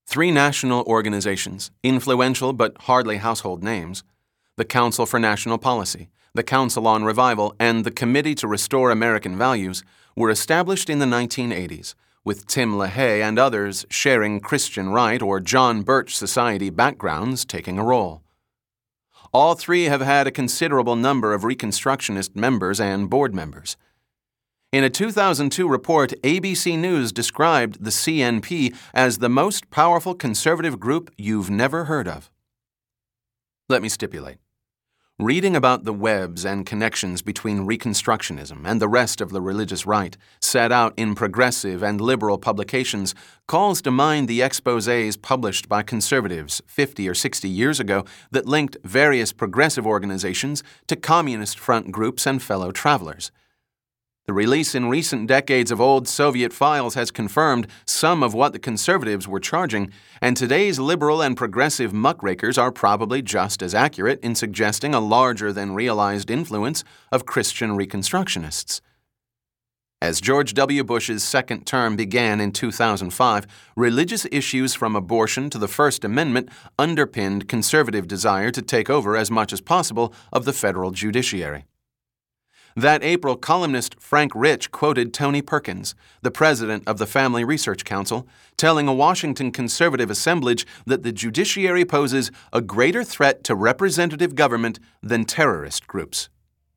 Three national organizations, influential but hardly household names, the Council for National Policy, the Council on Revival, and the Committee to Restore American Values, were established in the 1980s, with Tim LaHaye and others sharing Christian Right or John Birch Society backgrounds taking a role. All three have had a considerable number of Reconstructionist members and board members. In a 2002 report, ABC News described the CNP as the most powerful conservative group you've never heard of. Let me stipulate. Reading about the webs and connections between Reconstructionism and the rest of the religious right, set out in progressive and liberal publications, calls to mind the exposés published by conservatives 50 or 60 years ago that linked various progressive organizations to Communist Front groups and fellow travelers. The release in recent decades of old Soviet files has confirmed some of what the conservatives were charging, and today's liberal and progressive muckrakers are probably just as accurate in suggesting a larger-than-realized influence of Christian Reconstructionists. As George W. Bush's second term began in 2005, religious issues from abortion to the First Amendment underpinned conservative desire to take over as much as possible of the federal judiciary. That April, columnist Frank Rich quoted Tony Perkins, the president of the Family Research Council, telling a Washington conservative assemblage that the judiciary poses a greater threat to representative government than terrorist groups.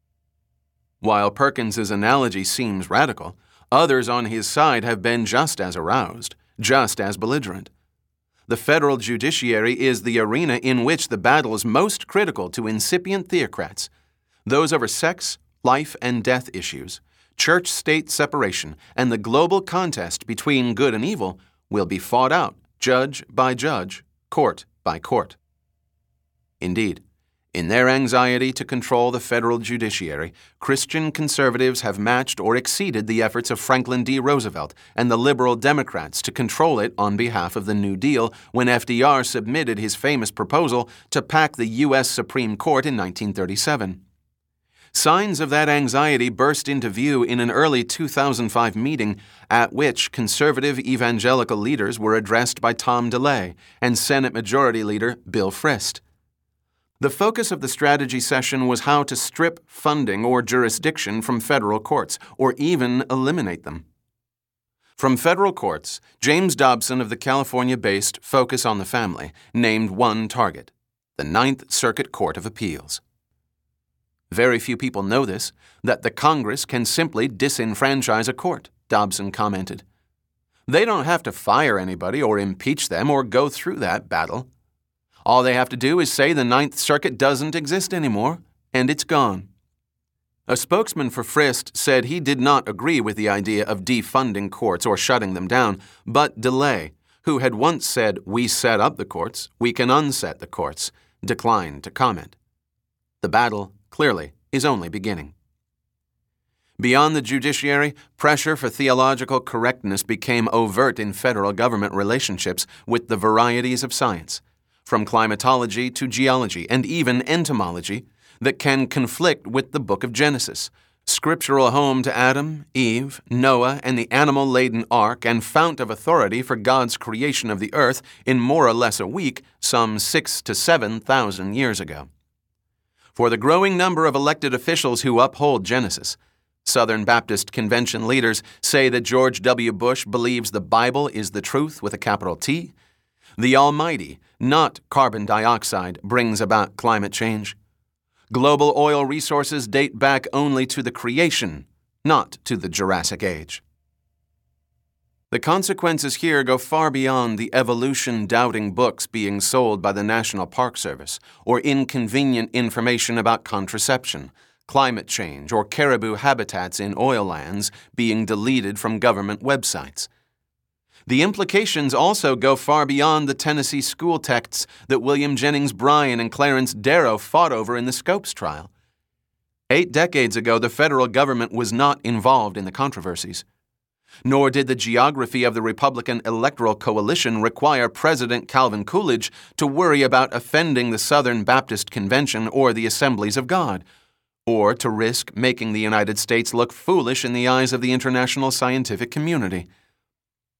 While Perkins's analogy seems radical, others on his side have been just as aroused, just as belligerent. The federal judiciary is the arena in which the battle is most critical to incipient theocrats, those over sex, life and death issues, church-state separation, and the global contest between good and evil will be fought out judge by judge, court by court. Indeed, in their anxiety to control the federal judiciary, Christian conservatives have matched or exceeded the efforts of Franklin D. Roosevelt and the liberal Democrats to control it on behalf of the New Deal when FDR submitted his famous proposal to pack the U.S. Supreme Court in 1937. Signs of that anxiety burst into view in an early 2005 meeting at which conservative evangelical leaders were addressed by Tom DeLay and Senate Majority Leader Bill Frist. The focus of the strategy session was how to strip funding or jurisdiction from federal courts, or even eliminate them. From federal courts, James Dobson of the California-based Focus on the Family named one target, the Ninth Circuit Court of Appeals. Very few people know this, that the Congress can simply disenfranchise a court, Dobson commented. They don't have to fire anybody or impeach them or go through that battle. All they have to do is say the Ninth Circuit doesn't exist anymore, and it's gone. A spokesman for Frist said he did not agree with the idea of defunding courts or shutting them down, but DeLay, who had once said, "We set up the courts, we can unset the courts," declined to comment. The battle, clearly, is only beginning. Beyond the judiciary, pressure for theological correctness became overt in federal government relationships with the varieties of science, from climatology to geology and even entomology, that can conflict with the book of Genesis, scriptural home to Adam, Eve, Noah, and the animal-laden ark and fount of authority for God's creation of the earth in more or less a week some 6,000 to 7,000 years ago. For the growing number of elected officials who uphold Genesis, Southern Baptist Convention leaders say that George W. Bush believes the Bible is the truth with a capital T. The Almighty, not carbon dioxide, brings about climate change. Global oil resources date back only to the creation, not to the Jurassic Age. The consequences here go far beyond the evolution-doubting books being sold by the National Park Service or inconvenient information about contraception, climate change, or caribou habitats in oil lands being deleted from government websites. The implications also go far beyond the Tennessee school texts that William Jennings Bryan and Clarence Darrow fought over in the Scopes trial. 8 decades ago, the federal government was not involved in the controversies. Nor did the geography of the Republican electoral coalition require President Calvin Coolidge to worry about offending the Southern Baptist Convention or the Assemblies of God, or to risk making the United States look foolish in the eyes of the international scientific community.